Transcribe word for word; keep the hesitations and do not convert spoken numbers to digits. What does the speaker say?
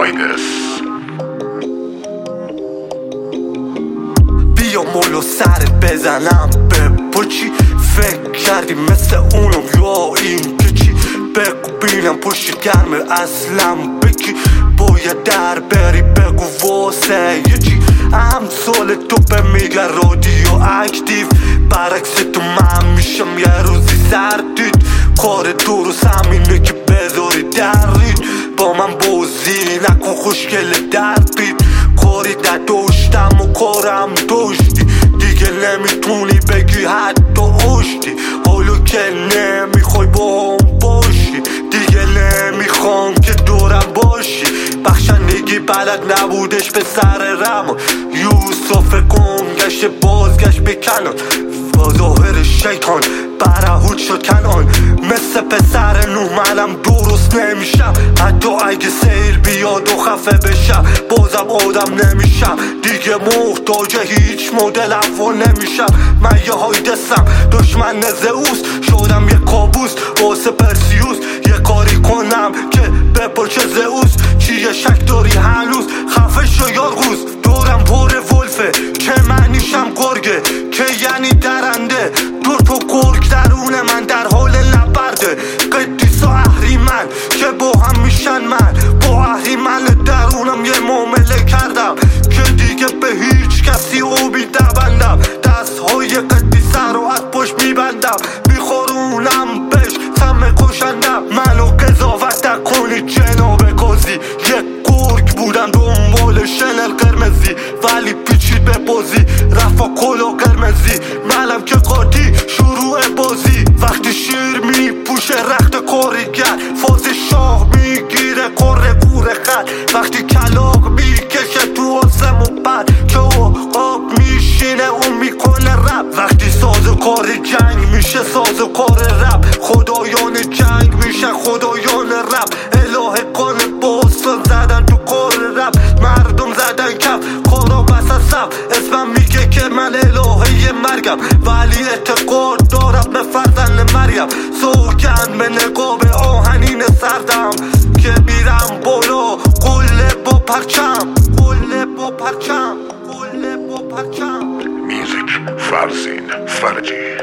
وایدس. بیا مولو سرت بزنم به پوچی، فکر کردی مثل اونم یا این که چی؟ بگو بینم پشت گرمه اصلا بکی، باید در بری بگو واسه یه چی؟ امثال تو به میگن رادیو اکتیو، برعکس تو من میشم یه روزی سردید. کار درست همینه که بذاری درید، با من بازی نکن خوشگل دربید. کاری نداشتم و کارم داشتی، دیگه نمیتونی بگی حتی اشتی. حالا که نمیخوای با هم باشی، دیگه نمیخوام که دورم باشی. بخشندگی بلد نبودش به سر رما، یوسف گم گشت بازگشت به کنان. با ظاهر شیطان برهود شد کنان، مثل پسر نوح منم درست نمیشم. حتی اگه سیل بیاد و خفه بشم بازم آدم نمیشم، دیگه محتاج هیچ مدل افعال نمیشم. من یه هایدسم دشمن زئوس، شدم یه کابوس واسه پرسیوس. یه کاری کنم که بپاچه زئوس، چیه شک داری هنوز؟ خفه شو یارگوز. دورم پر ولفه که معنیشم گرگه، که یعنی درنده. دور تو گرگ درون من در حال نبرده. قدیس و اهریمن که با هم میشن، من با اهریمن درونم یه معامله کردم که دیگه به هیچ کسی اوبی نبندم. دست های قدیسه رو از پشت میبندم، میخورونم بهش سم کشندم. منو قضاوت نکنی جناب قاضی، یک گرگ بودم دنبال شنل قرمزی، ولی پیچید به بازی رفا کلا قرمزی. منم که قاطی شروع بازی، وقتی شیر میپوشه رخت کارگر، فاز شاه میگیره کره گوره خط. وقتی کلاق میکشه تو آسمون بر، که آب میشینه اون میکنه رب. وقتی ساز و کار جنگ میشه ساز و کار رب، خدایان جنگ میشه خدایان رب. اله کان باستان زدن تو کار رب، مردم زدن کف کارا بس از سب. اسمم میگه که من الهه مرگم، ولی اعتقاد دارم به فرزند مریم. سوگند به نقاب آهنین سردم که میرم بالا قله با پرچم، قله با پرچم، قله با پرچم. میوزیک فرزین فرجی.